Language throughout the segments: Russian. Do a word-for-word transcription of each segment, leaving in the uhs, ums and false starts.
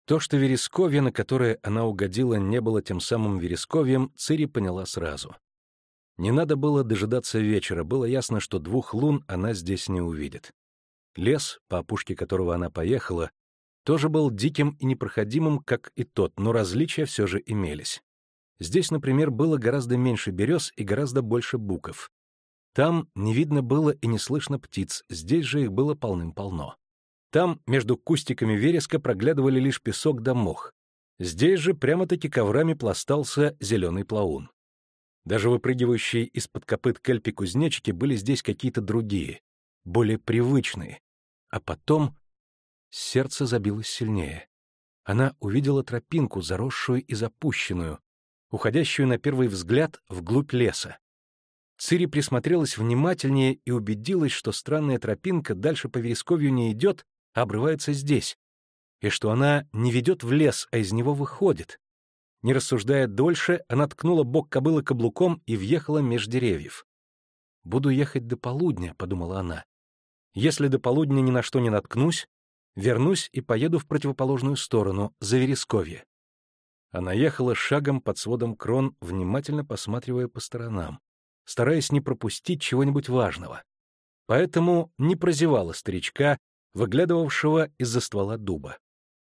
То, что вересковье, на которое она угодила, не было тем самым вересковьем, Цири поняла сразу. Не надо было дожидаться вечера, было ясно, что двух лун она здесь не увидит. Лес, по опушке которого она поехала, тоже был диким и непроходимым, как и тот, но различия все же имелись. Здесь, например, было гораздо меньше берез и гораздо больше буков. Там не видно было и не слышно птиц, здесь же их было полным-полно. Там между кустиками вереска проглядывали лишь песок да мох. Здесь же прямо-таки коврами пластался зеленый плаун. Даже выпрыгивающие из-под копыт кельпи-кузнечики были здесь какие-то другие, более привычные. А потом сердце забилось сильнее. Она увидела тропинку, заросшую и запущенную, уходящую на первый взгляд вглубь леса. Цири присмотрелась внимательнее и убедилась, что странная тропинка дальше по вересковью не идет, а обрывается здесь, и что она не ведет в лес, а из него выходит. Не рассуждая дольше, она ткнула бок кобылы каблуком и въехала меж деревьев. «Буду ехать до полудня», — подумала она. «Если до полудня ни на что не наткнусь, вернусь и поеду в противоположную сторону, за вересковье». Она ехала шагом под сводом крон, внимательно посматривая по сторонам, стараясь не пропустить чего-нибудь важного. Поэтому не прозевала старичка, выглядывавшего из-за ствола дуба.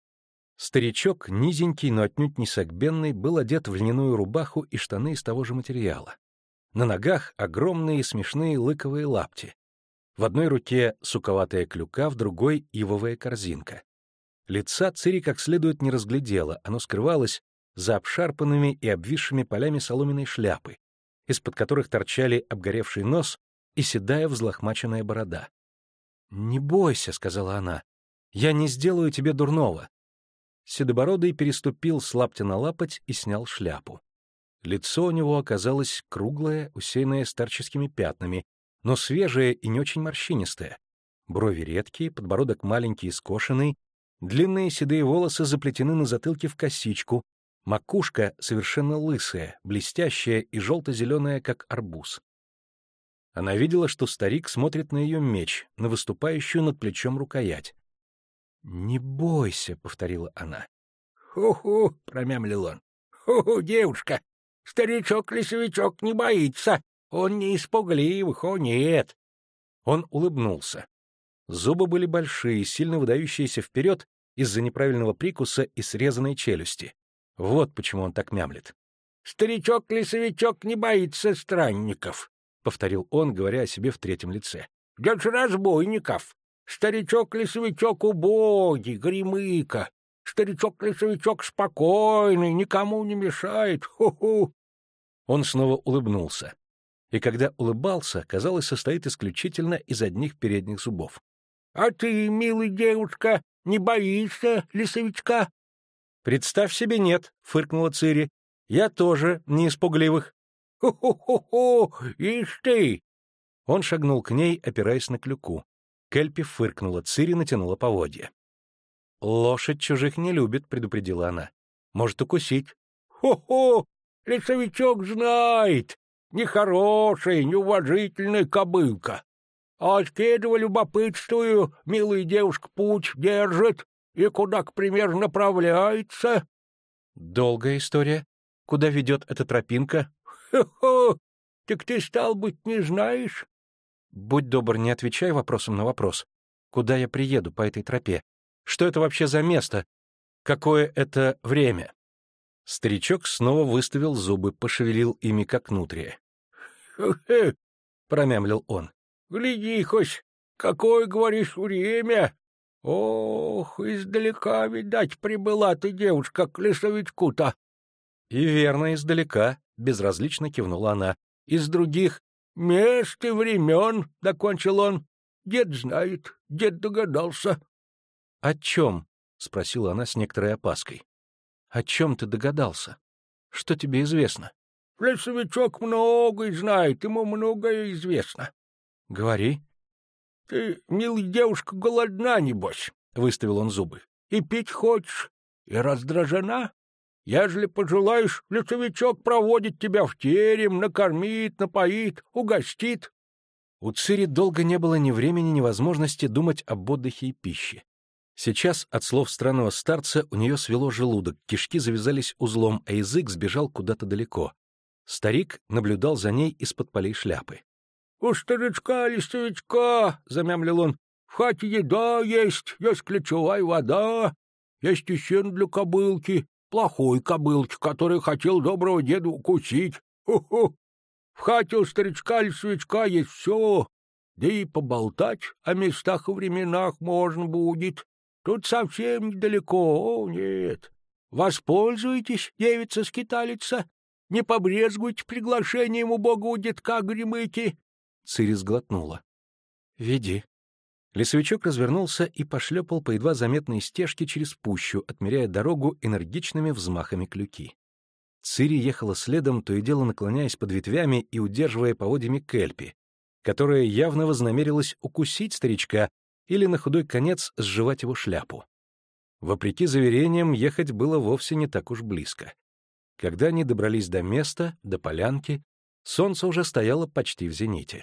Старичок, низенький, но отнюдь не согбенный, был одет в льняную рубаху и штаны из того же материала. На ногах огромные смешные лыковые лапти. В одной руке суковатая клюка, в другой — ивовая корзинка. Лица Цири как следует не разглядела, оно скрывалось за обшарпанными и обвисшими полями соломенной шляпы, из-под которых торчали обгоревший нос и седая взлохмаченная борода. «Не бойся», — сказала она, — «я не сделаю тебе дурного». Седобородый переступил с лаптя на лапоть и снял шляпу. Лицо у него оказалось круглое, усеянное старческими пятнами, но свежее и не очень морщинистое. Брови редкие, подбородок маленький и скошенный, длинные седые волосы заплетены на затылке в косичку, макушка совершенно лысая, блестящая и желто-зеленая, как арбуз. Она видела, что старик смотрит на ее меч, на выступающую над плечом рукоять. «Не бойся», — повторила она. «Ху-ху», — промямлил он. «Ху-ху, девушка, старичок-лесовичок не боится, он не из пугливых, о нет». Он улыбнулся. Зубы были большие, сильно выдающиеся вперед из-за неправильного прикуса и срезанной челюсти. Вот почему он так мямлет. «Старичок-лесовичок не боится странников», — повторил он, говоря о себе в третьем лице. «Даже разбойников. Старичок-лесовичок убогий, гремыка. Старичок-лесовичок спокойный, никому не мешает. Ху-ху». Он снова улыбнулся. И когда улыбался, казалось, состоит исключительно из одних передних зубов. «А ты, милая девушка, не боишься лесовичка?» «Представь себе, нет», — фыркнула Цири. «Я тоже не из пугливых». «Ху-ху-ху-ху! Ишь ты!» Он шагнул к ней, опираясь на клюку. Кельпи фыркнула, Цири натянула поводья. «Лошадь чужих не любит», — предупредила она. «Может укусить». «Ху-ху! Лесовичок знает! Нехорошая, неуважительная кобылка. А от кедова любопытствую, милая девушка путь держит и куда, к примеру, направляется». «Долгая история. Куда ведет эта тропинка?» «Ху-ху! Так ты, стал быть, не знаешь?» «Будь добр, не отвечай вопросом на вопрос. Куда я приеду по этой тропе? Что это вообще за место? Какое это время?» Старичок снова выставил зубы, пошевелил ими как нутрия. «Хе-хе!» — промямлил он. «Гляди хоть, какое, говоришь, время! Ох, издалека, видать, прибыла ты, девушка, к лесовичку-то!» «И верно, издалека», — безразлично кивнула она. «Из других мест и времен», — докончил он. «Дед знает, дед догадался». «О чем?» — спросила она с некоторой опаской. «О чем ты догадался? Что тебе известно?» «Лесовичок многое знает, ему многое известно». «Говори». «Ты, милая девушка, голодна, небось», — выставил он зубы. «И пить хочешь, и раздражена. Ежели пожелаешь, лесовичок проводит тебя в терем, накормит, напоит, угостит». У Цири долго не было ни времени, ни возможности думать об отдыхе и пище. Сейчас от слов странного старца у нее свело желудок, кишки завязались узлом, а язык сбежал куда-то далеко. Старик наблюдал за ней из-под полей шляпы. — У старичка лесовичка, — замямлил он, — в хате еда есть, есть ключевая вода, есть и сено для кобылки, плохой кобылки, который хотел доброго деда укусить. Ху-ху! В хате у старичка-лесовичка есть все, да и поболтать о местах и временах можно будет. Тут совсем недалеко, о, нет. Воспользуйтесь, девица-скиталица, не побрезгуйте приглашением убогого детка Горемыки. Цири сглотнула. — Веди. Лесовичок развернулся и пошлепал по едва заметной стежке через пущу, отмеряя дорогу энергичными взмахами клюки. Цири ехала следом, то и дело наклоняясь под ветвями и удерживая поводьями Кельпи, которая явно вознамерилась укусить старичка или на худой конец сживать его шляпу. Вопреки заверениям, ехать было вовсе не так уж близко. Когда они добрались до места, до полянки, солнце уже стояло почти в зените.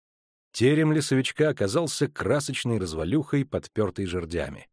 Терем лесовичка оказался красочной развалюхой, подпертой жердями.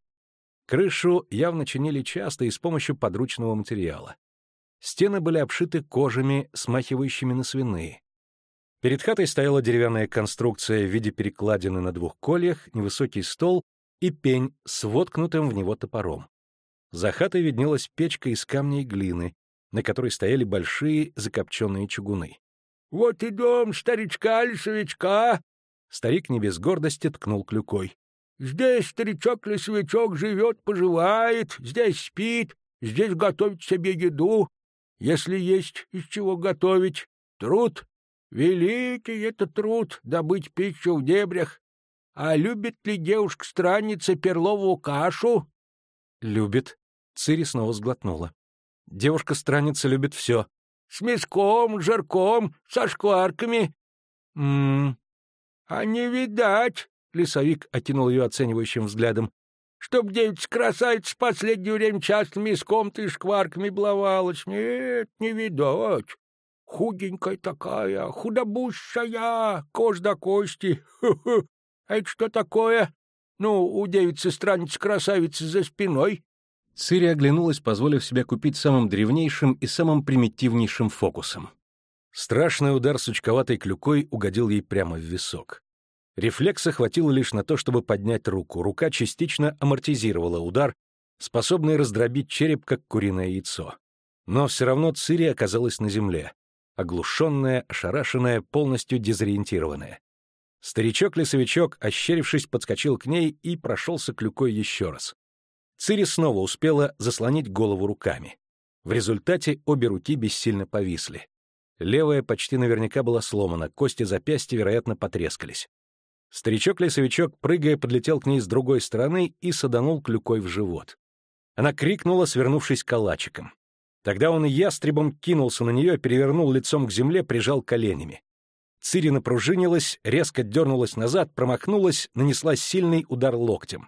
Крышу явно чинили часто и с помощью подручного материала. Стены были обшиты кожами, смахивающими на свиные. Перед хатой стояла деревянная конструкция в виде перекладины на двух кольях, невысокий стол и пень с воткнутым в него топором. За хатой виднелась печка из камня и глины, на которой стояли большие закопченные чугуны. — Вот и дом старичка-лесовичка! Старик не без гордости ткнул клюкой. — Здесь старичок-лесовичок живет, поживает, здесь спит, здесь готовит себе еду, если есть из чего готовить. Труд. Великий это труд — добыть пищу в дебрях. А любит ли девушка-странница перловую кашу? — Любит. Цири снова сглотнула. Девушка-странница любит все. — С мяском, жирком, со шкварками. — М-м. — А не видать, — лесовик окинул ее оценивающим взглядом, — чтоб девица-красавица в последнее время часто мяском-то и шкварками блавалась. Нет, не видать. Худенькая такая, худобущая, кожа до кости. Ху-ху. А это что такое? Ну, у девицы-странницы-красавицы за спиной. Цири оглянулась, позволив себе купить самым древнейшим и самым примитивнейшим фокусом. Страшный удар сучковатой клюкой угодил ей прямо в висок. Рефлекса хватило лишь на то, чтобы поднять руку. Рука частично амортизировала удар, способный раздробить череп, как куриное яйцо. Но все равно Цири оказалась на земле, оглушенная, ошарашенная, полностью дезориентированная. Старичок-лесовичок, ощерившись, подскочил к ней и прошелся клюкой еще раз. Цири снова успела заслонить голову руками. В результате обе руки бессильно повисли. Левая почти наверняка была сломана, кости запястья, вероятно, потрескались. Старичок-лесовичок, прыгая, подлетел к ней с другой стороны и саданул клюкой в живот. Она крикнула, свернувшись калачиком. Тогда он ястребом кинулся на нее, перевернул лицом к земле, прижал коленями. Цири напружинилась, резко дернулась назад, промахнулась, нанесла сильный удар локтем.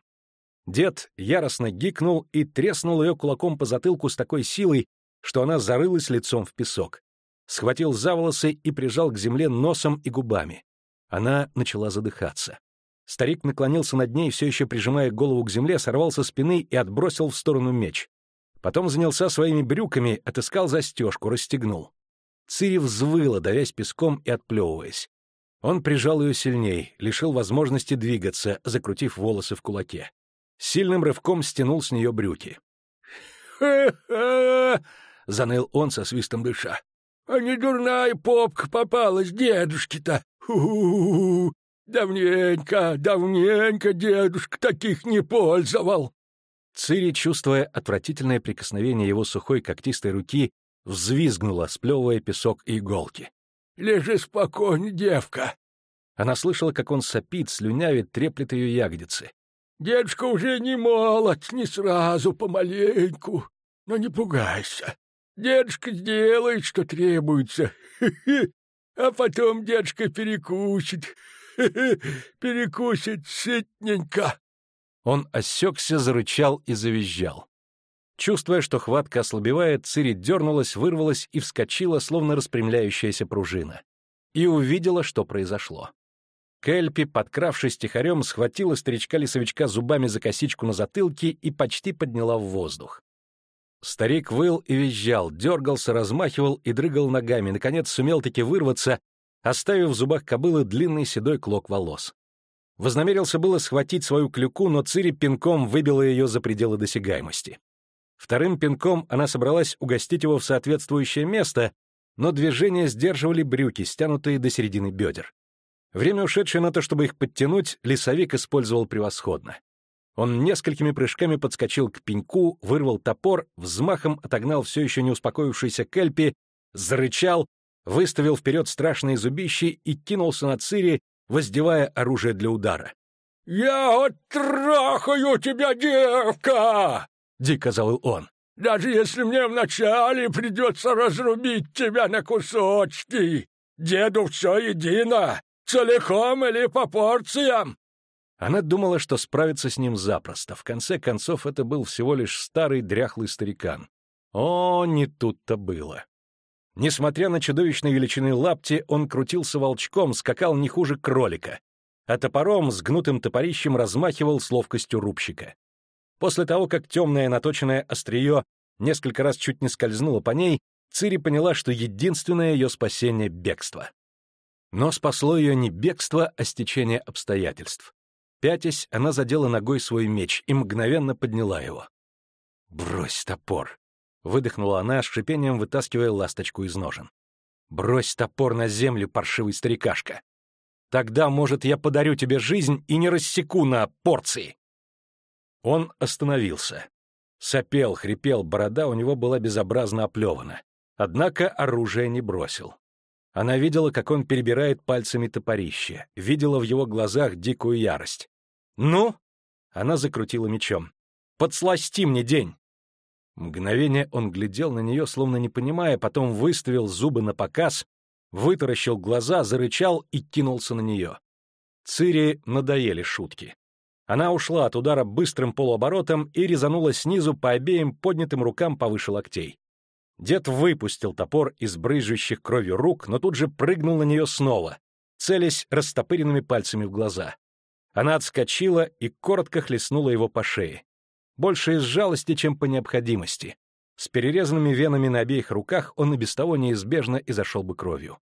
Дед яростно гикнул и треснул ее кулаком по затылку с такой силой, что она зарылась лицом в песок. Схватил за волосы и прижал к земле носом и губами. Она начала задыхаться. Старик наклонился над ней, все еще прижимая голову к земле, сорвал со спины и отбросил в сторону меч. Потом занялся своими брюками, отыскал застежку, расстегнул. Цири взвыла, давясь песком и отплевываясь. Он прижал ее сильней, лишил возможности двигаться, закрутив волосы в кулаке. Сильным рывком стянул с нее брюки. «Ха-ха!» — заныл он со свистом дыша. «А не дурная попка попалась дедушке-то! Ху-ху-ху! Давненько, давненько дедушка таких не пользовал!» Цири, чувствуя отвратительное прикосновение его сухой когтистой руки, взвизгнула, сплевывая песок и иголки. «Лежи спокойно, девка!» Она слышала, как он сопит, слюнявит, треплет ее ягодицы. «Дедушка уже не молод, не сразу, помаленьку. Но не пугайся. Дедушка сделает, что требуется. Хе-хе. А потом дедушка перекусит. Хе-хе. Перекусит сытненько». Он осекся, зарычал и завизжал. Чувствуя, что хватка ослабевает, Цири дернулась, вырвалась и вскочила, словно распрямляющаяся пружина. И увидела, что произошло. Кельпи, подкравшись тихорем, схватила старичка-лесовичка зубами за косичку на затылке и почти подняла в воздух. Старик выл и визжал, дергался, размахивал и дрыгал ногами, наконец сумел-таки вырваться, оставив в зубах кобылы длинный седой клок волос. Вознамерился было схватить свою клюку, но Цири пинком выбила ее за пределы досягаемости. Вторым пинком она собралась угостить его в соответствующее место, но движения сдерживали брюки, стянутые до середины бедер. Время, ушедшее на то, чтобы их подтянуть, лесовик использовал превосходно. Он несколькими прыжками подскочил к пеньку, вырвал топор, взмахом отогнал все еще не успокоившийся Кельпи, зарычал, выставил вперед страшные зубищи и кинулся на Цири, воздевая оружие для удара. «Я оттрахаю тебя, девка!» — дико завыл он. «Даже если мне вначале придется разрубить тебя на кусочки, деду все едино, целиком или по порциям!» Она думала, что справится с ним запросто. В конце концов, это был всего лишь старый дряхлый старикан. О, не тут-то было. Несмотря на чудовищной величины лапти, он крутился волчком, скакал не хуже кролика, а топором с гнутым топорищем размахивал с ловкостью рубщика. После того, как темное наточенное острие несколько раз чуть не скользнуло по ней, Цири поняла, что единственное ее спасение — бегство. Но спасло ее не бегство, а стечение обстоятельств. Пятясь, она задела ногой свой меч и мгновенно подняла его. «Брось топор!» — выдохнула она, с шипением вытаскивая ласточку из ножен. «Брось топор на землю, паршивый старикашка! Тогда, может, я подарю тебе жизнь и не рассеку на порции!» Он остановился. Сопел, хрипел, борода у него была безобразно оплевана. Однако оружие не бросил. Она видела, как он перебирает пальцами топорище, видела в его глазах дикую ярость. «Ну?» — она закрутила мечом. «Подсласти мне день!» Мгновение он глядел на нее, словно не понимая, потом выставил зубы напоказ, вытаращил глаза, зарычал и кинулся на нее. Цири надоели шутки. Она ушла от удара быстрым полуоборотом и резанула снизу по обеим поднятым рукам повыше локтей. Дед выпустил топор из брызжущих кровью рук, но тут же прыгнул на нее снова, целясь растопыренными пальцами в глаза. Она отскочила и коротко хлестнула его по шее. Больше из жалости, чем по необходимости. С перерезанными венами на обеих руках он и без того неизбежно изошел бы кровью.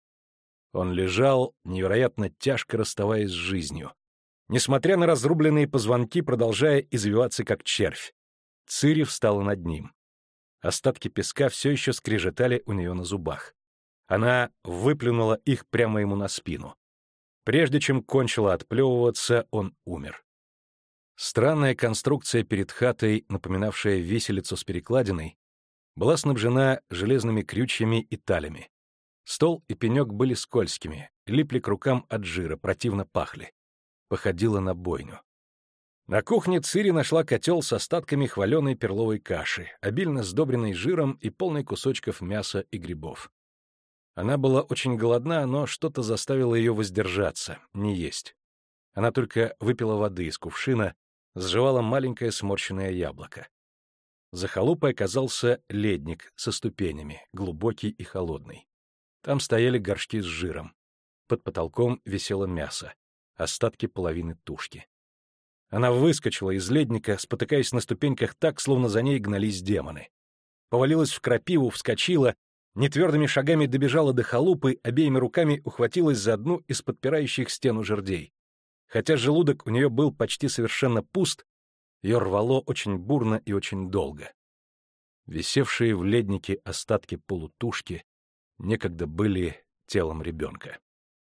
Он лежал, невероятно тяжко расставаясь с жизнью. Несмотря на разрубленные позвонки, продолжая извиваться как червь. Цири встала над ним. Остатки песка все еще скрежетали у нее на зубах. Она выплюнула их прямо ему на спину. Прежде чем кончила отплевываться, он умер. Странная конструкция перед хатой, напоминавшая виселицу с перекладиной, была снабжена железными крючьями и талями. Стол и пенек были скользкими, липли к рукам от жира, противно пахли. Походила на бойню. На кухне Цири нашла котел с остатками хваленой перловой каши, обильно сдобренной жиром и полной кусочков мяса и грибов. Она была очень голодна, но что-то заставило ее воздержаться, не есть. Она только выпила воды из кувшина, сживала маленькое сморщенное яблоко. За халупой оказался ледник со ступенями, глубокий и холодный. Там стояли горшки с жиром. Под потолком висело мясо, остатки половины тушки. Она выскочила из ледника, спотыкаясь на ступеньках так, словно за ней гнались демоны. Повалилась в крапиву, вскочила, нетвердыми шагами добежала до халупы, обеими руками ухватилась за одну из подпирающих стену жердей. Хотя желудок у нее был почти совершенно пуст, ее рвало очень бурно и очень долго. Висевшие в леднике остатки полутушки некогда были телом ребенка.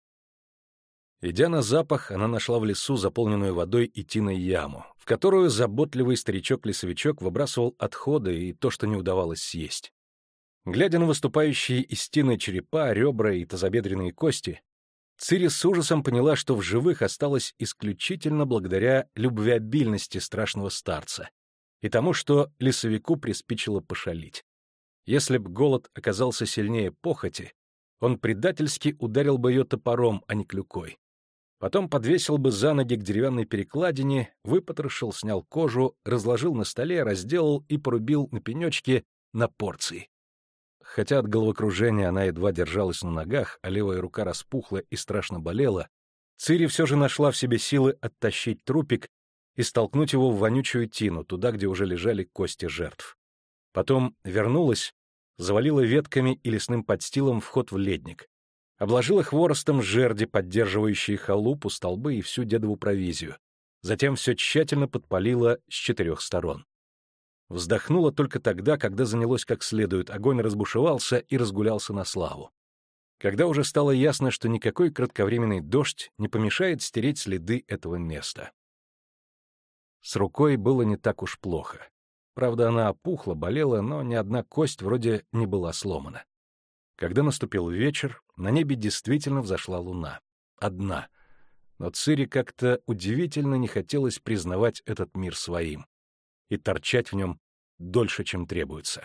Идя на запах, она нашла в лесу заполненную водой и тиной яму, в которую заботливый старичок-лесовичок выбрасывал отходы и то, что не удавалось съесть. Глядя на выступающие из тины черепа, ребра и тазобедренные кости, Цири с ужасом поняла, что в живых осталась исключительно благодаря любвеобильности страшного старца и тому, что лесовику приспичило пошалить. Если б голод оказался сильнее похоти, он предательски ударил бы ее топором, а не клюкой. Потом подвесил бы за ноги к деревянной перекладине, выпотрошил, снял кожу, разложил на столе, разделал и порубил на пенечке на порции. Хотя от головокружения она едва держалась на ногах, а левая рука распухла и страшно болела, Цири все же нашла в себе силы оттащить трупик и столкнуть его в вонючую тину, туда, где уже лежали кости жертв. Потом вернулась, завалила ветками и лесным подстилом вход в ледник, обложила хворостом жерди, поддерживающие халупу, столбы и всю дедову провизию. Затем все тщательно подпалила с четырех сторон. Вздохнула только тогда, когда занялось как следует, огонь разбушевался и разгулялся на славу. Когда уже стало ясно, что никакой кратковременный дождь не помешает стереть следы этого места. С рукой было не так уж плохо. Правда, она опухла, болела, но ни одна кость вроде не была сломана. Когда наступил вечер, на небе действительно взошла луна. Одна. Но Цири как-то удивительно не хотелось признавать этот мир своим и торчать в нем дольше, чем требуется.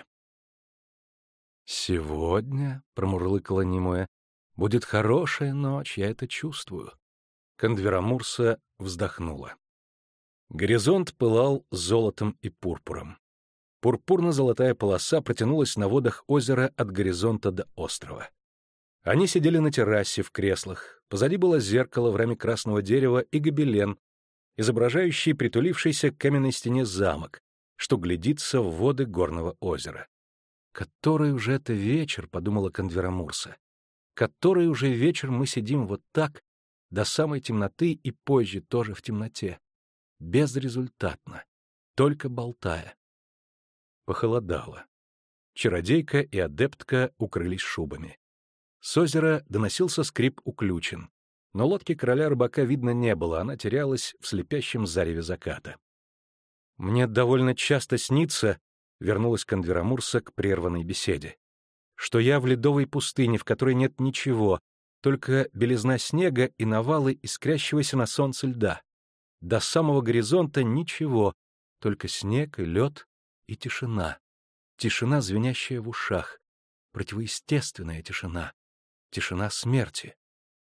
«Сегодня, — промурлыкала Нимуэ, — будет хорошая ночь, я это чувствую». Кондверамурса вздохнула. Горизонт пылал золотом и пурпуром. Пурпурно-золотая полоса протянулась на водах озера от горизонта до острова. Они сидели на террасе в креслах, позади было зеркало в раме красного дерева и гобелен, изображающий притулившийся к каменной стене замок, что глядится в воды горного озера. «Который уже это вечер, — подумала Кондверамурса, — который уже вечер мы сидим вот так, до самой темноты и позже тоже в темноте, безрезультатно, только болтая». Похолодало. Чародейка и адептка укрылись шубами. С озера доносился скрип уключен, но лодки короля-рыбака видно не было, она терялась в слепящем зареве заката. «Мне довольно часто снится, — вернулась Кондверамурса к прерванной беседе, — что я в ледовой пустыне, в которой нет ничего, только белизна снега и навалы искрящегося на солнце льда. До самого горизонта ничего, только снег и лед и тишина. Тишина, звенящая в ушах, противоестественная тишина, тишина смерти».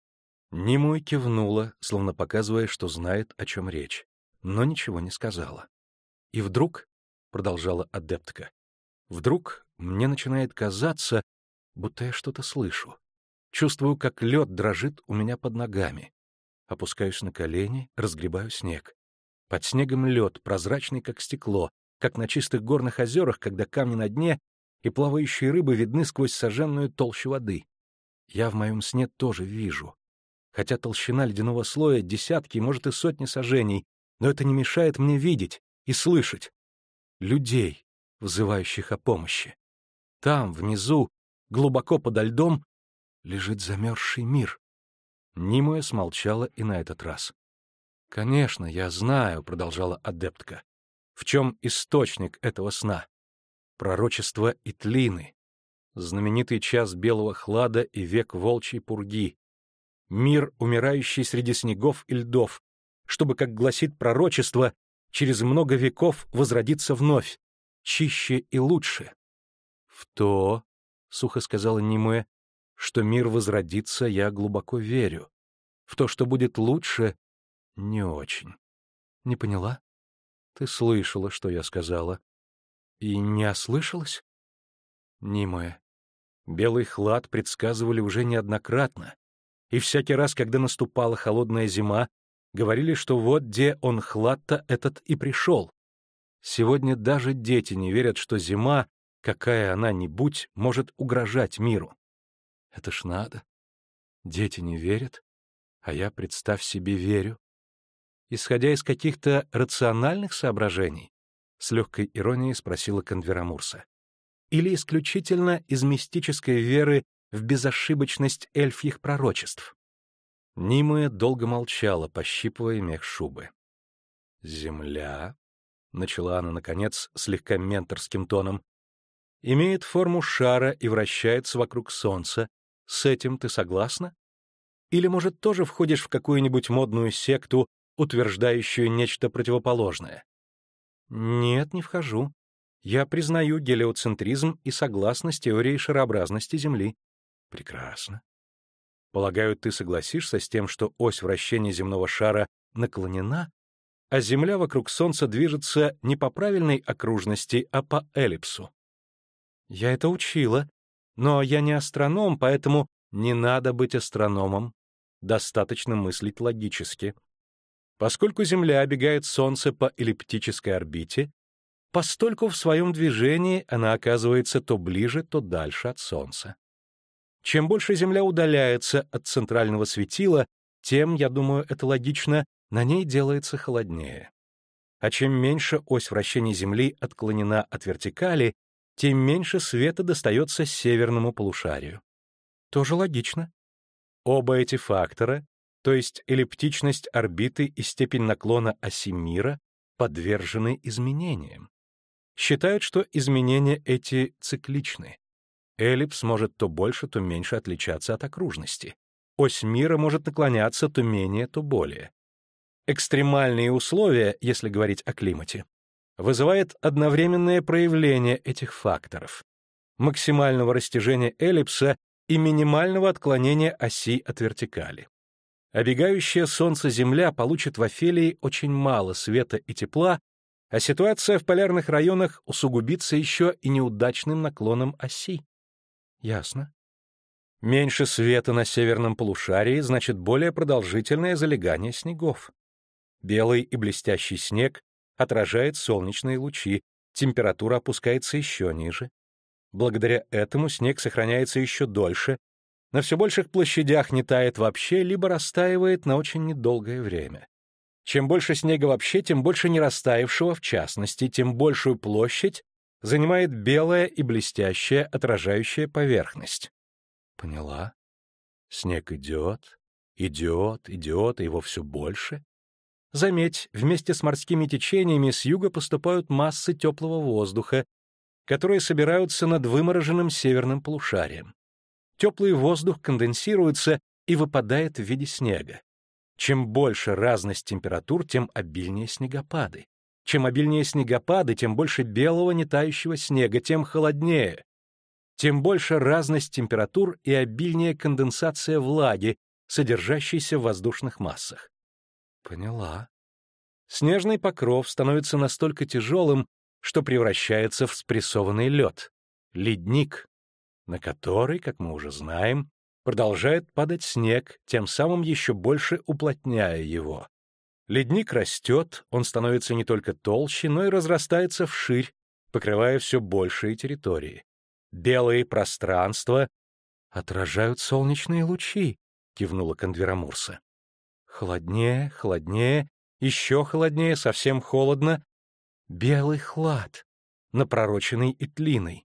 Нимуэ кивнула, словно показывая, что знает, о чем речь, но ничего не сказала. «И вдруг, — продолжала адептка, — вдруг мне начинает казаться, будто я что-то слышу. Чувствую, как лед дрожит у меня под ногами. Опускаюсь на колени, разгребаю снег. Под снегом лед, прозрачный, как стекло, как на чистых горных озерах, когда камни на дне и плавающие рыбы видны сквозь сожженную толщу воды. Я в моем сне тоже вижу. Хотя толщина ледяного слоя десятки, может, и сотни сажений, но это не мешает мне видеть и слышать людей, взывающих о помощи. Там, внизу, глубоко подо льдом, лежит замерзший мир». Нимуэ смолчала и на этот раз. «Конечно, я знаю, — продолжала адептка, — в чем источник этого сна. Пророчество Итлины, знаменитый час белого хлада и век волчьей пурги, мир, умирающий среди снегов и льдов, чтобы, как гласит пророчество, через много веков возродиться вновь, чище и лучше». «В то, — сухо сказала Нимуэ, — что мир возродится, я глубоко верю. В то, что будет лучше, не очень». «Не поняла? Ты слышала, что я сказала. И не ослышалась?» «Нимуэ, белый хлад предсказывали уже неоднократно, и всякий раз, когда наступала холодная зима, говорили, что вот где он хлад-то этот и пришел. Сегодня даже дети не верят, что зима, какая она ни будь, может угрожать миру. Это ж надо. Дети не верят, а я, представь себе, верю. Исходя из каких-то рациональных соображений, с легкой иронией спросила Кондверамурса, или исключительно из мистической веры в безошибочность эльфьих пророчеств? Нимуэ долго молчала, пощипывая мех шубы. «Земля», — начала она, наконец, слегка менторским тоном, — «имеет форму шара и вращается вокруг солнца. С этим ты согласна? Или, может, тоже входишь в какую-нибудь модную секту, утверждающую нечто противоположное?» «Нет, не вхожу. Я признаю гелиоцентризм и согласна с теорией шарообразности Земли». «Прекрасно. Полагаю, ты согласишься с тем, что ось вращения земного шара наклонена, а Земля вокруг Солнца движется не по правильной окружности, а по эллипсу?» «Я это учила, но я не астроном, поэтому не надо быть астрономом. Достаточно мыслить логически. Поскольку Земля обегает Солнце по эллиптической орбите, постольку в своем движении она оказывается то ближе, то дальше от Солнца. Чем больше Земля удаляется от центрального светила, тем, я думаю, это логично, на ней делается холоднее. А чем меньше ось вращения Земли отклонена от вертикали, тем меньше света достается северному полушарию. Тоже логично. Оба эти фактора, то есть эллиптичность орбиты и степень наклона оси мира, подвержены изменениям. Считают, что изменения эти цикличны. Эллипс может то больше, то меньше отличаться от окружности. Ось мира может наклоняться то менее, то более. Экстремальные условия, если говорить о климате, вызывает одновременное проявление этих факторов, максимального растяжения эллипса и минимального отклонения оси от вертикали. Обегающая Солнце Земля получит в Офелии очень мало света и тепла, а ситуация в полярных районах усугубится еще и неудачным наклоном оси. Ясно. Меньше света на северном полушарии, значит, более продолжительное залегание снегов. Белый и блестящий снег отражает солнечные лучи, температура опускается еще ниже. Благодаря этому снег сохраняется еще дольше, на все больших площадях не тает вообще, либо растаивает на очень недолгое время. Чем больше снега вообще, тем больше нерастаявшего в частности, тем большую площадь занимает белая и блестящая отражающая поверхность. Поняла. Снег идет, идет, идет, и его все больше. Заметь, вместе с морскими течениями с юга поступают массы теплого воздуха, которые собираются над вымороженным северным полушарием. Теплый воздух конденсируется и выпадает в виде снега. Чем больше разность температур, тем обильнее снегопады. Чем обильнее снегопады, тем больше белого нетающего снега, тем холоднее. Тем больше разность температур и обильнее конденсация влаги, содержащейся в воздушных массах. Поняла. Снежный покров становится настолько тяжелым, что превращается в спрессованный лед, ледник, на который, как мы уже знаем, продолжает падать снег, тем самым еще больше уплотняя его. Ледник растет, он становится не только толще, но и разрастается вширь, покрывая все большие территории. Белые пространства отражают солнечные лучи, кивнула Кондверамурса. Холоднее, холоднее, еще холоднее, совсем холодно. Белый хлад, напророченный Итлиной.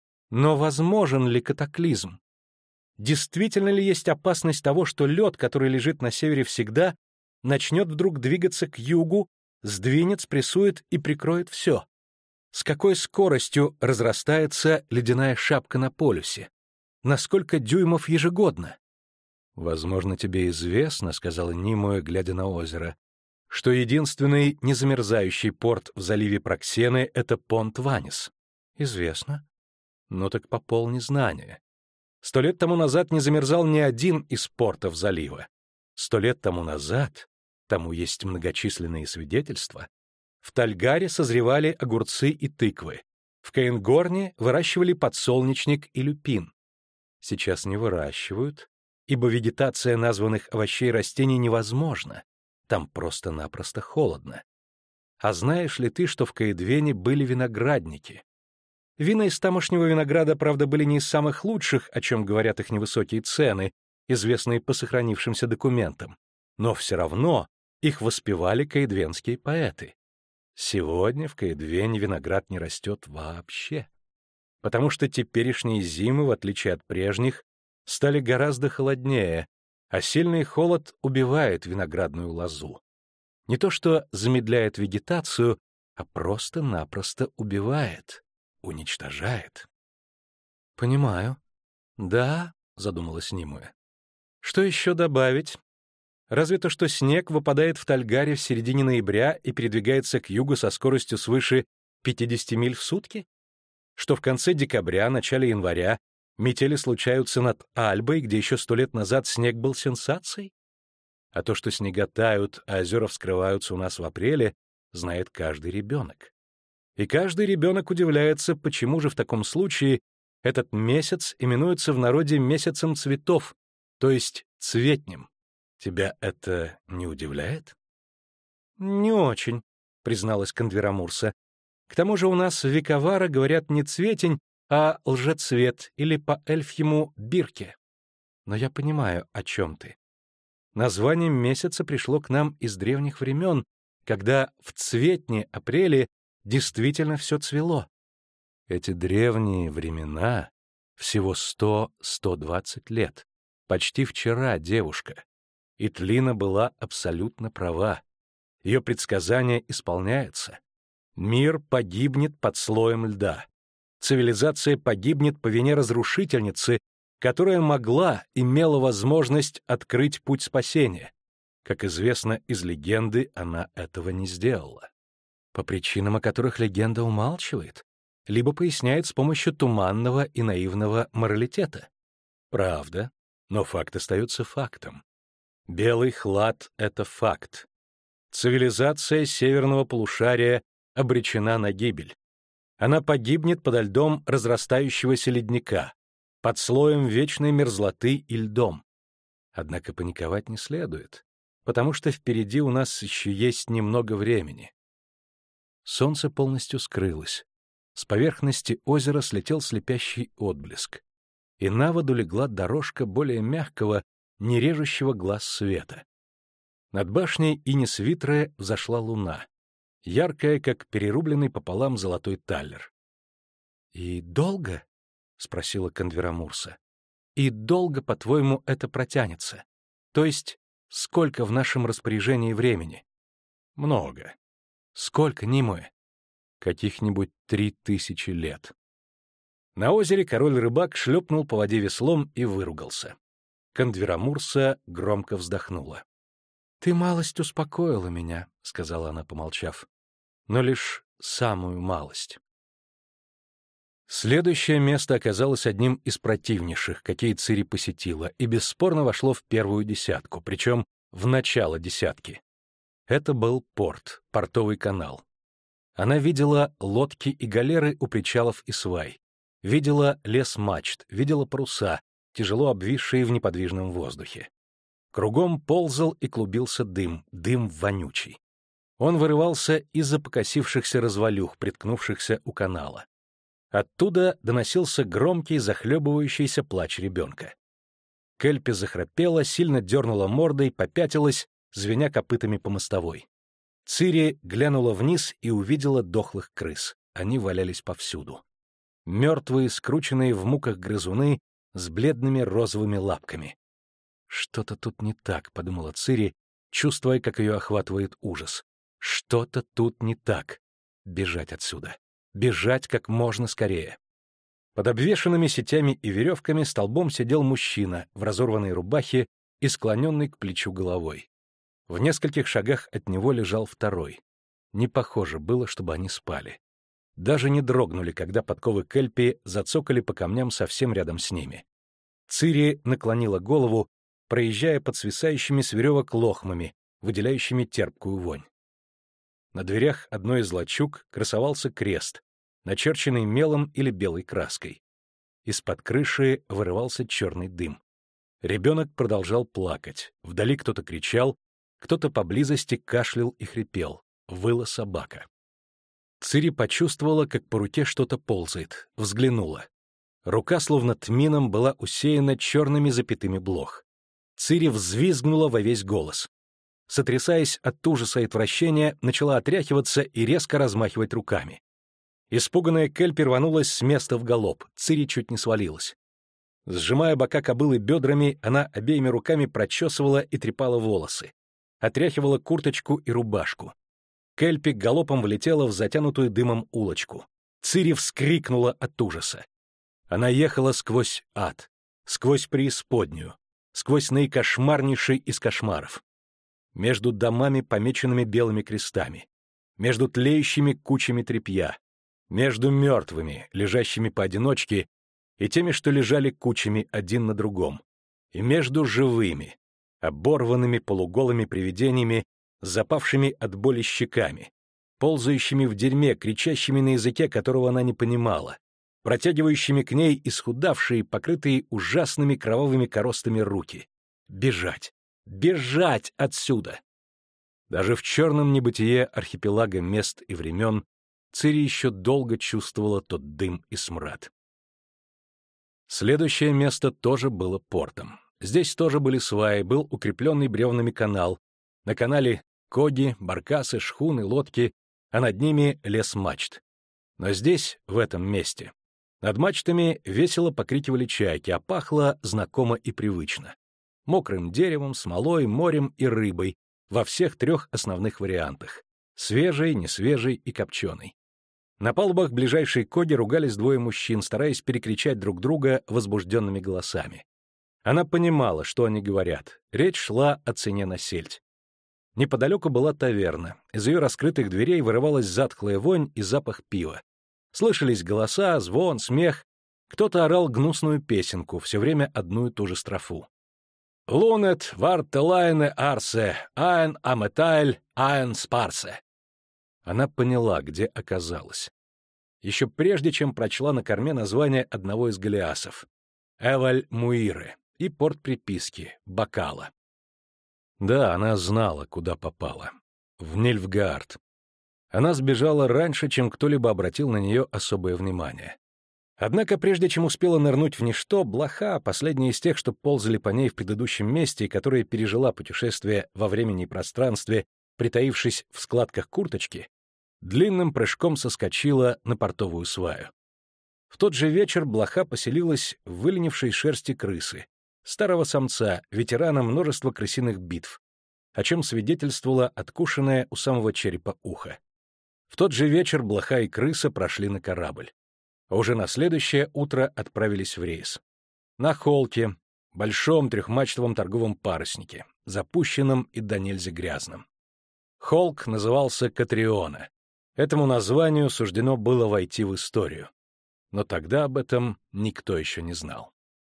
Но возможен ли катаклизм? Действительно ли есть опасность того, что лед, который лежит на севере всегда, начнет вдруг двигаться к югу, сдвинет, спрессует и прикроет все? С какой скоростью разрастается ледяная шапка на полюсе? На сколько дюймов ежегодно? «Возможно, тебе известно, — сказала Нимуэ, глядя на озеро, — что единственный незамерзающий порт в заливе Проксены — это понт Ванис». «Известно». «Ну так пополни знания. Сто лет тому назад не замерзал ни один из портов залива. Сто лет тому назад, тому есть многочисленные свидетельства, в Тальгаре созревали огурцы и тыквы, в Каенгорне выращивали подсолнечник и люпин. Сейчас не выращивают, ибо вегетация названных овощей и растений невозможна, там просто-напросто холодно. А знаешь ли ты, что в Каэдвене были виноградники? Вина из тамошнего винограда, правда, были не из самых лучших, о чем говорят их невысокие цены, известные по сохранившимся документам, но все равно их воспевали каэдвенские поэты. Сегодня в Каэдвене виноград не растет вообще, потому что теперешние зимы, в отличие от прежних, стали гораздо холоднее, а сильный холод убивает виноградную лозу. Не то что замедляет вегетацию, а просто-напросто убивает, уничтожает. «Понимаю. Да», — задумалась Нимуэ. «Что еще добавить? Разве то, что снег выпадает в Тальгаре в середине ноября и передвигается к югу со скоростью свыше пятидесяти миль в сутки? Что в конце декабря, начале января метели случаются над Альбой, где еще сто лет назад снег был сенсацией? А то, что снега тают, а озера вскрываются у нас в апреле, знает каждый ребенок. И каждый ребенок удивляется, почему же в таком случае этот месяц именуется в народе месяцем цветов, то есть цветнем. Тебя это не удивляет? Не очень, призналась Кондверамурса. К тому же у нас в Виковара говорят не цветень, а лжецвет или по-эльфьему бирке. Но я понимаю, о чем ты. Название месяца пришло к нам из древних времен, когда в цветне апреле действительно все цвело. Эти древние времена всего сто-сто двадцать лет. Почти вчера, девушка. И Тлина была абсолютно права. Ее предсказание исполняется. Мир погибнет под слоем льда. Цивилизация погибнет по вине разрушительницы, которая могла, имела возможность открыть путь спасения. Как известно из легенды, она этого не сделала. По причинам, о которых легенда умалчивает, либо поясняет с помощью туманного и наивного моралитета. Правда, но факт остается фактом. Белый хлад — это факт. Цивилизация северного полушария обречена на гибель. Она погибнет подо льдом разрастающегося ледника, под слоем вечной мерзлоты и льдом. Однако паниковать не следует, потому что впереди у нас еще есть немного времени. Солнце полностью скрылось. С поверхности озера слетел слепящий отблеск, и на воду легла дорожка более мягкого, не режущего глаз света. Над башней Инис-Витре взошла луна, яркая, как перерубленный пополам золотой таллер. — И долго? — спросила Кондверамурса. — И долго, по-твоему, это протянется? То есть, сколько в нашем распоряжении времени? — Много. — Сколько, Нимуэ? — Каких-нибудь три тысячи лет. На озере король-рыбак шлепнул по воде веслом и выругался. Кондверамурса громко вздохнула. — Ты малость успокоила меня, — сказала она, помолчав, — но лишь самую малость. Следующее место оказалось одним из противнейших, какие Цири посетила, и бесспорно вошло в первую десятку, причем в начало десятки. Это был порт, портовый канал. Она видела лодки и галеры у причалов и свай, видела лес мачт, видела паруса, тяжело обвисшие в неподвижном воздухе. Кругом ползал и клубился дым, дым вонючий. Он вырывался из-за покосившихся развалюх, приткнувшихся у канала. Оттуда доносился громкий, захлебывающийся плач ребенка. Кельпи захрапела, сильно дернула мордой, попятилась, звеня копытами по мостовой. Цири глянула вниз и увидела дохлых крыс. Они валялись повсюду. Мертвые, скрученные в муках грызуны с бледными розовыми лапками. «Что-то тут не так», — подумала Цири, чувствуя, как ее охватывает ужас. «Что-то тут не так. Бежать отсюда. Бежать как можно скорее». Под обвешанными сетями и веревками столбом сидел мужчина в разорванной рубахе и склоненный к плечу головой. В нескольких шагах от него лежал второй. Не похоже было, чтобы они спали. Даже не дрогнули, когда подковы Кельпи зацокали по камням совсем рядом с ними. Цири наклонила голову, проезжая под свисающими с веревок лохмами, выделяющими терпкую вонь. На дверях одной из лачуг красовался крест, начерченный мелом или белой краской. Из-под крыши вырывался черный дым. Ребенок продолжал плакать, вдали кто-то кричал, кто-то поблизости кашлял и хрипел, выла собака. Цири почувствовала, как по руке что-то ползает, взглянула. Рука, словно тмином, была усеяна черными запятыми блох. Цири взвизгнула во весь голос. Сотрясаясь от ужаса и отвращения, начала отряхиваться и резко размахивать руками. Испуганная Кельпи рванулась с места в галоп, Цири чуть не свалилась. Сжимая бока кобылы бедрами, она обеими руками прочесывала и трепала волосы, отряхивала курточку и рубашку. Кельпи галопом влетела в затянутую дымом улочку. Цири вскрикнула от ужаса. Она ехала сквозь ад, сквозь преисподнюю, сквозь наикошмарнейший из кошмаров. Между домами, помеченными белыми крестами, между тлеющими кучами тряпья, между мертвыми, лежащими поодиночке, и теми, что лежали кучами один на другом, и между живыми, оборванными полуголыми привидениями, запавшими от боли щеками, ползающими в дерьме, кричащими на языке, которого она не понимала, протягивающими к ней исхудавшие, покрытые ужасными кровавыми коростами руки. Бежать, бежать отсюда. Даже в черном небытие архипелага мест и времен Цири еще долго чувствовала тот дым и смрад. Следующее место тоже было портом. Здесь тоже были сваи, был укрепленный бревнами канал. На канале коги, баркасы, шхуны, лодки, а над ними лес мачт. Но здесь, в этом месте, над мачтами весело покрикивали чайки, а пахло знакомо и привычно. Мокрым деревом, смолой, морем и рыбой во всех трех основных вариантах — свежей, несвежей и копченой. На палубах ближайшей коги ругались двое мужчин, стараясь перекричать друг друга возбужденными голосами. Она понимала, что они говорят. Речь шла о цене на сельдь. Неподалеку была таверна. Из ее раскрытых дверей вырывалась затхлая вонь и запах пива. Слышались голоса, звон, смех. Кто-то орал гнусную песенку, все время одну и ту же строфу. «Лунет вартелайне арсе, айн аметайль, айн спарсе». Она поняла, где оказалась. Еще прежде, чем прочла на корме название одного из галеасов — Эваль-Муиры, и порт приписки — Бакала. Да, она знала, куда попала. В Нильфгаард. Она сбежала раньше, чем кто-либо обратил на нее особое внимание. Однако, прежде чем успела нырнуть в ничто, блоха, последняя из тех, что ползали по ней в предыдущем месте и которая пережила путешествие во времени и пространстве, притаившись в складках курточки, длинным прыжком соскочила на портовую сваю. В тот же вечер блоха поселилась в выленившей шерсти крысы, старого самца, ветерана множества крысиных битв, о чем свидетельствовало откушенное у самого черепа ухо. В тот же вечер блоха и крыса прошли на корабль. А уже на следующее утро отправились в рейс. На холке, большом трехмачтовом торговом паруснике, запущенном и до нельзя грязном. Холк назывался Катриона. Этому названию суждено было войти в историю. Но тогда об этом никто еще не знал.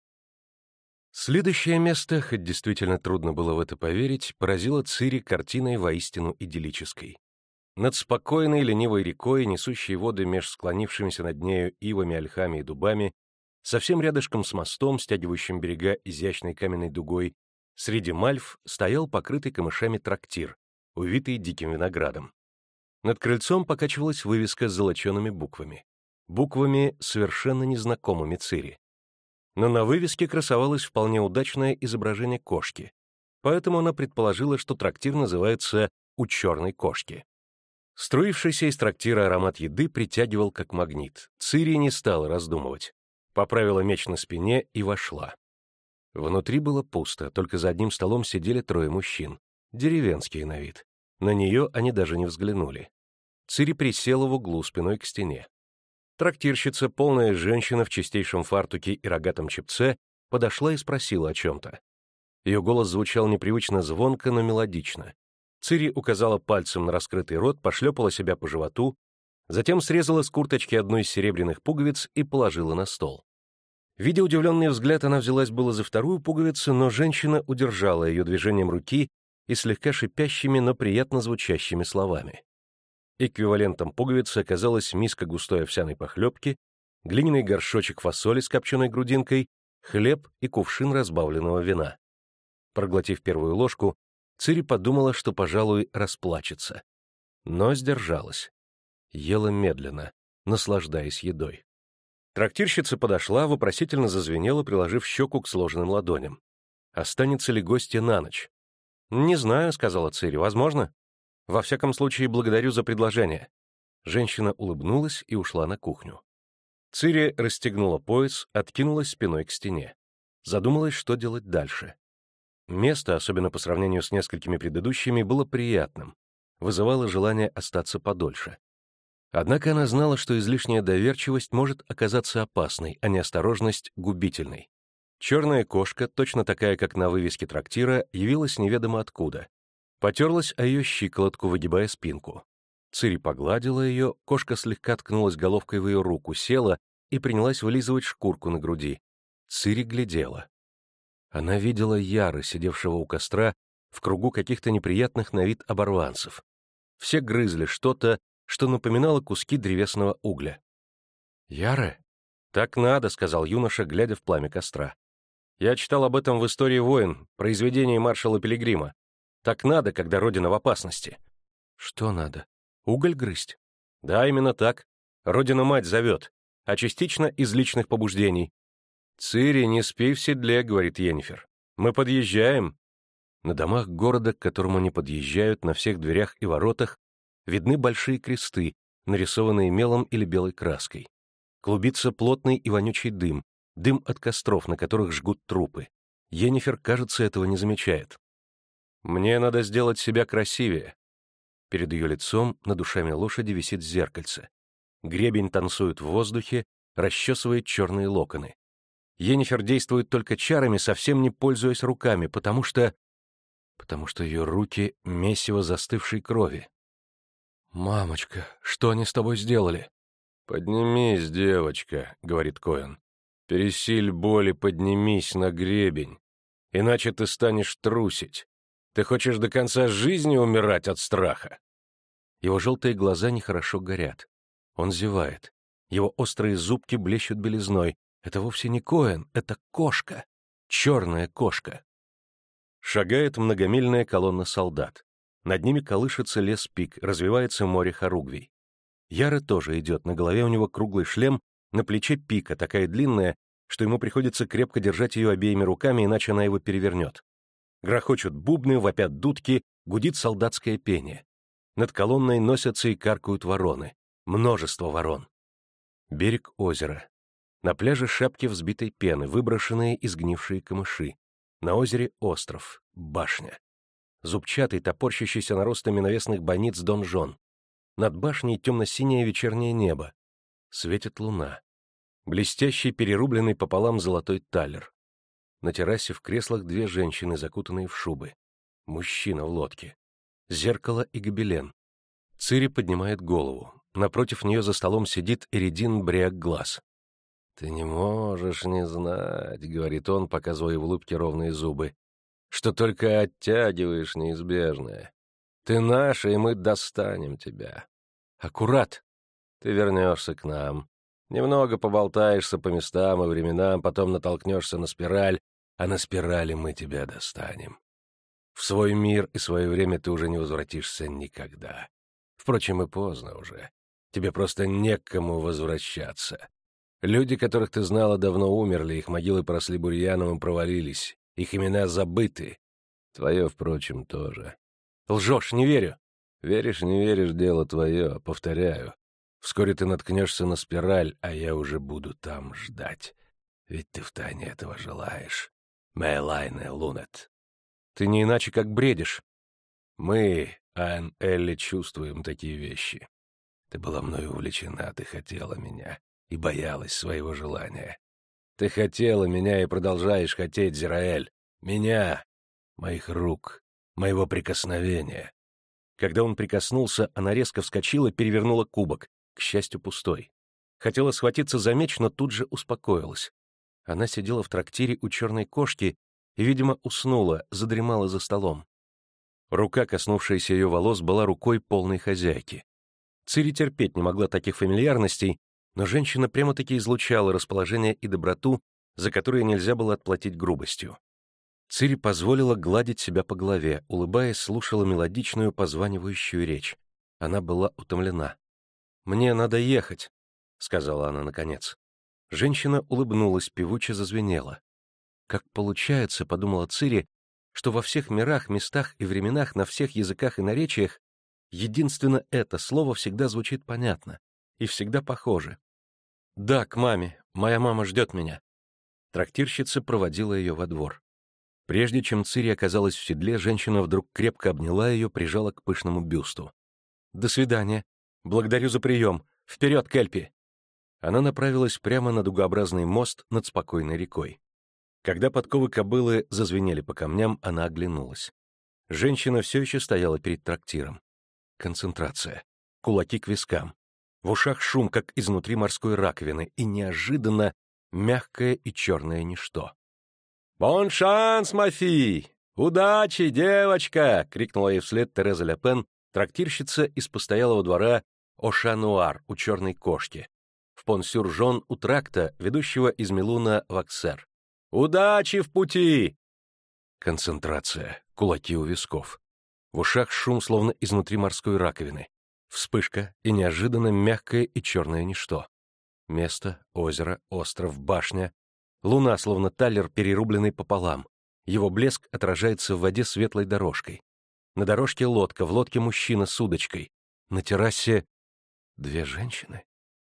Следующее место, хоть действительно трудно было в это поверить, поразило Цири картиной воистину идиллической. Над спокойной ленивой рекой, несущей воды меж склонившимися над нею ивами, ольхами и дубами, совсем рядышком с мостом, стягивающим берега изящной каменной дугой, среди мальв стоял покрытый камышами трактир, увитый диким виноградом. Над крыльцом покачивалась вывеска с золочеными буквами. Буквами, совершенно незнакомыми Цири. Но на вывеске красовалось вполне удачное изображение кошки, поэтому она предположила, что трактир называется «У черной кошки». Струившийся из трактира аромат еды притягивал как магнит. Цири не стала раздумывать. Поправила меч на спине и вошла. Внутри было пусто, только за одним столом сидели трое мужчин, деревенские на вид. На нее они даже не взглянули. Цири присела в углу спиной к стене. Трактирщица, полная женщина в чистейшем фартуке и рогатом чепце, подошла и спросила о чем-то. Ее голос звучал непривычно звонко, но мелодично. Цири указала пальцем на раскрытый рот, пошлепала себя по животу, затем срезала с курточки одну из серебряных пуговиц и положила на стол. Видя удивленный взгляд, она взялась было за вторую пуговицу, но женщина удержала ее движением руки и слегка шипящими, но приятно звучащими словами. Эквивалентом пуговицы оказалась миска густой овсяной похлебки, глиняный горшочек фасоли с копченой грудинкой, хлеб и кувшин разбавленного вина. Проглотив первую ложку, Цири подумала, что, пожалуй, расплачется. Но сдержалась. Ела медленно, наслаждаясь едой. Трактирщица подошла, вопросительно зазвенела, приложив щеку к сложенным ладоням. Останется ли гостья на ночь? «Не знаю», — сказала Цири, — «возможно. Во всяком случае, благодарю за предложение». Женщина улыбнулась и ушла на кухню. Цири расстегнула пояс, откинулась спиной к стене. Задумалась, что делать дальше. Место, особенно по сравнению с несколькими предыдущими, было приятным, вызывало желание остаться подольше. Однако она знала, что излишняя доверчивость может оказаться опасной, а неосторожность — губительной. Черная кошка, точно такая, как на вывеске трактира, явилась неведомо откуда. Потерлась о ее щиколотку, выгибая спинку. Цири погладила ее, кошка слегка ткнулась головкой в ее руку, села и принялась вылизывать шкурку на груди. Цири глядела. Она видела Яра, сидевшего у костра, в кругу каких-то неприятных на вид оборванцев. Все грызли что-то, что напоминало куски древесного угля. «Яра?» «Так надо», — сказал юноша, глядя в пламя костра. Я читал об этом в «Истории войн», произведении маршала Пилигрима. Так надо, когда Родина в опасности. Что надо? Уголь грызть? Да, именно так. Родина-мать зовет, а частично из личных побуждений. «Цири, не спи в седле», — говорит Йеннифер. «Мы подъезжаем». На домах города, к которому они подъезжают, на всех дверях и воротах, видны большие кресты, нарисованные мелом или белой краской. Клубится плотный и вонючий дым, дым от костров, на которых жгут трупы. Йеннифер, кажется, этого не замечает. «Мне надо сделать себя красивее». Перед ее лицом над ушами лошади висит зеркальце. Гребень танцует в воздухе, расчесывает черные локоны. Йеннифер действует только чарами, совсем не пользуясь руками, потому что... потому что ее руки — месиво застывшей крови. «Мамочка, что они с тобой сделали?» «Поднимись, девочка», — говорит Коэн. «Пересиль боль и поднимись на гребень, иначе ты станешь трусить. Ты хочешь до конца жизни умирать от страха?» Его желтые глаза нехорошо горят. Он зевает. Его острые зубки блещут белизной. Это вовсе не Коэн, это кошка. Черная кошка. Шагает многомильная колонна солдат. Над ними колышется лес пик, развивается море хоругвий. Яра тоже идет, на голове у него круглый шлем, на плече пика, такая длинная, что ему приходится крепко держать ее обеими руками, иначе она его перевернет. Грохочут бубны, вопят дудки, гудит солдатское пение. Над колонной носятся и каркают вороны. Множество ворон. Берег озера. На пляже шапки взбитой пены, выброшенные и сгнившие камыши. На озере остров, башня. Зубчатый, топорщащийся наростами навесных бойниц донжон. Над башней темно-синее вечернее небо. Светит луна. Блестящий, перерубленный пополам золотой талер. На террасе в креслах две женщины, закутанные в шубы. Мужчина в лодке. Зеркало и гобелен. Цири поднимает голову. Напротив нее за столом сидит Эридин Бриак-Глаз. «Ты не можешь не знать», — говорит он, показывая в улыбке ровные зубы, «что только оттягиваешь неизбежное. Ты наша, и мы достанем тебя. Аккурат. Ты вернешься к нам. Немного поболтаешься по местам и временам, потом натолкнешься на спираль, а на спирали мы тебя достанем. В свой мир и свое время ты уже не возвратишься никогда. Впрочем, и поздно уже. Тебе просто не к кому возвращаться. Люди, которых ты знала, давно умерли, их могилы поросли бурьяном и провалились, их имена забыты. Твое, впрочем, тоже. Лжешь, не верю. Веришь, не веришь, дело твое, повторяю. Вскоре ты наткнешься на спираль, а я уже буду там ждать. Ведь ты втайне этого желаешь. Мэйлайне Лунет. Ты не иначе как бредишь. Мы, Ан Элли, чувствуем такие вещи. Ты была мною увлечена, ты хотела меня и боялась своего желания. Ты хотела меня и продолжаешь хотеть, Зираэль. Меня, моих рук, моего прикосновения. Когда он прикоснулся, она резко вскочила, перевернула кубок, к счастью, пустой. Хотела схватиться за меч, но тут же успокоилась. Она сидела в трактире у черной кошки и, видимо, уснула, задремала за столом. Рука, коснувшаяся ее волос, была рукой полной хозяйки. Цири терпеть не могла таких фамильярностей, но женщина прямо-таки излучала расположение и доброту, за которые нельзя было отплатить грубостью. Цири позволила гладить себя по голове, улыбаясь, слушала мелодичную, позванивающую речь. Она была утомлена. «Мне надо ехать», — сказала она наконец. Женщина улыбнулась, певуче зазвенела. «Как получается, — подумала Цири, — что во всех мирах, местах и временах, на всех языках и наречиях единственно это слово всегда звучит понятно и всегда похоже. Да, к маме. Моя мама ждет меня». Трактирщица проводила ее во двор. Прежде чем Цири оказалась в седле, женщина вдруг крепко обняла ее, прижала к пышному бюсту. «До свидания. Благодарю за прием. Вперед, Кельпи!» Она направилась прямо на дугообразный мост над спокойной рекой. Когда подковы кобылы зазвенели по камням, она оглянулась. Женщина все еще стояла перед трактиром. Концентрация. Кулаки к вискам. В ушах шум, как изнутри морской раковины, и неожиданно мягкое и черное ничто. «Бон шанс, мафи! Удачи, девочка!» — крикнула ей вслед Тереза Ляпен, трактирщица из постоялого двора Ошануар у черной кошки, в Пон-сюр-Жон у тракта, ведущего из Милуна в Аксер. Удачи в пути!» Концентрация, кулаки у висков. В ушах шум, словно изнутри морской раковины. Вспышка и неожиданно мягкое и черное ничто. Место, озеро, остров, башня. Луна, словно талер, перерубленный пополам. Его блеск отражается в воде светлой дорожкой. На дорожке лодка, в лодке мужчина с удочкой. На террасе две женщины.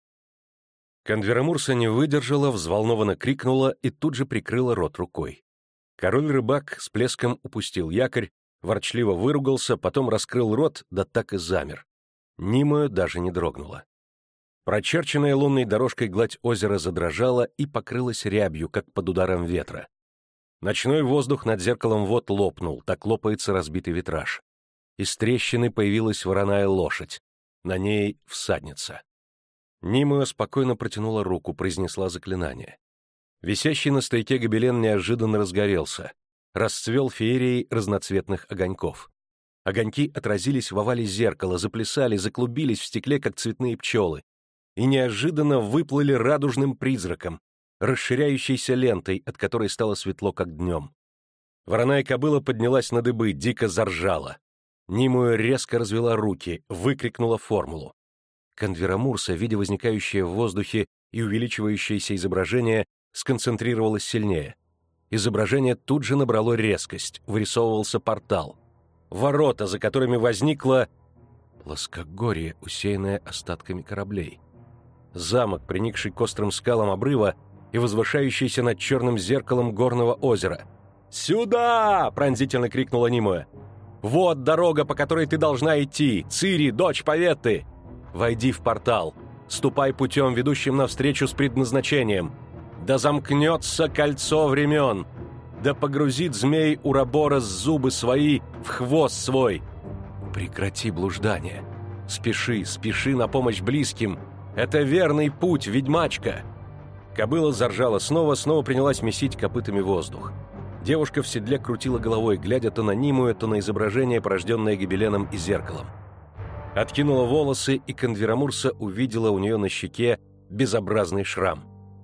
Кондверамурса не выдержала, взволнованно крикнула и тут же прикрыла рот рукой. Король-рыбак с плеском упустил якорь, ворчливо выругался, потом раскрыл рот, да так и замер. Нимуя даже не дрогнула. Прочерченная лунной дорожкой гладь озера задрожала и покрылась рябью, как под ударом ветра. Ночной воздух над зеркалом вод лопнул, так лопается разбитый витраж. Из трещины появилась вороная лошадь. На ней всадница. Нимуя спокойно протянула руку, произнесла заклинание. Висящий на стойке гобелен неожиданно разгорелся, расцвел феерией разноцветных огоньков. Огоньки отразились в овале зеркала, заплясали, заклубились в стекле, как цветные пчелы, и неожиданно выплыли радужным призраком, расширяющейся лентой, от которой стало светло, как днем. Вороная кобыла поднялась на дыбы, дико заржала. Нимуя резко развела руки, выкрикнула формулу. Кондверамурса, видя возникающее в воздухе и увеличивающееся изображение, сконцентрировалась сильнее. Изображение тут же набрало резкость, вырисовывался портал. Ворота, за которыми возникло плоскогорье, усеянное остатками кораблей. Замок, приникший к острым скалам обрыва и возвышающийся над черным зеркалом горного озера. «Сюда!» — пронзительно крикнула Нимуя. «Вот дорога, по которой ты должна идти! Цири, дочь Поветты! Войди в портал, ступай путем, ведущим навстречу с предназначением. Да замкнется кольцо времен! Да погрузит змей Ураборос зубы свои в хвост свой! Прекрати блуждание! Спеши, спеши на помощь близким! Это верный путь, ведьмачка!» Кобыла заржала снова, снова принялась месить копытами воздух. Девушка в седле крутила головой, глядя то на Нимую, то на изображение, порожденное гобеленом и зеркалом. Откинула волосы, и Кондверамурса увидела у нее на щеке безобразный шрам.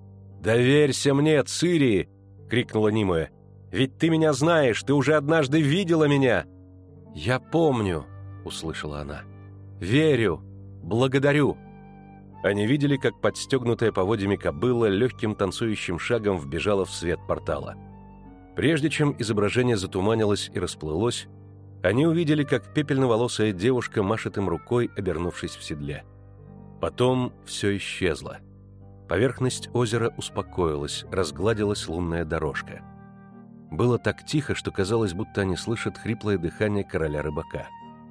«Доверься мне, Цири!» — крикнула Нимуя. «Ведь ты меня знаешь, ты уже однажды видела меня!» «Я помню!» — услышала она. «Верю! Благодарю!» Они видели, как подстегнутая поводьями кобыла легким танцующим шагом вбежала в свет портала. Прежде чем изображение затуманилось и расплылось, они увидели, как пепельноволосая девушка машет им рукой, обернувшись в седле. Потом все исчезло. Поверхность озера успокоилась, разгладилась лунная дорожка. Было так тихо, что казалось, будто они слышат хриплое дыхание короля-рыбака.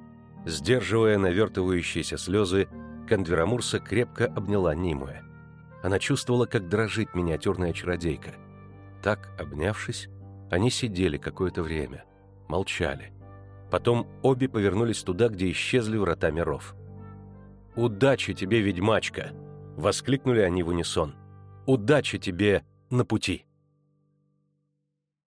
Сдерживая навертывающиеся слезы, Кондверамурса крепко обняла Нимуя. Она чувствовала, как дрожит миниатюрная чародейка. Так, обнявшись, они сидели какое-то время, молчали. Потом обе повернулись туда, где исчезли врата миров. «Удачи тебе, ведьмачка!» — воскликнули они в унисон. «Удачи тебе на пути!»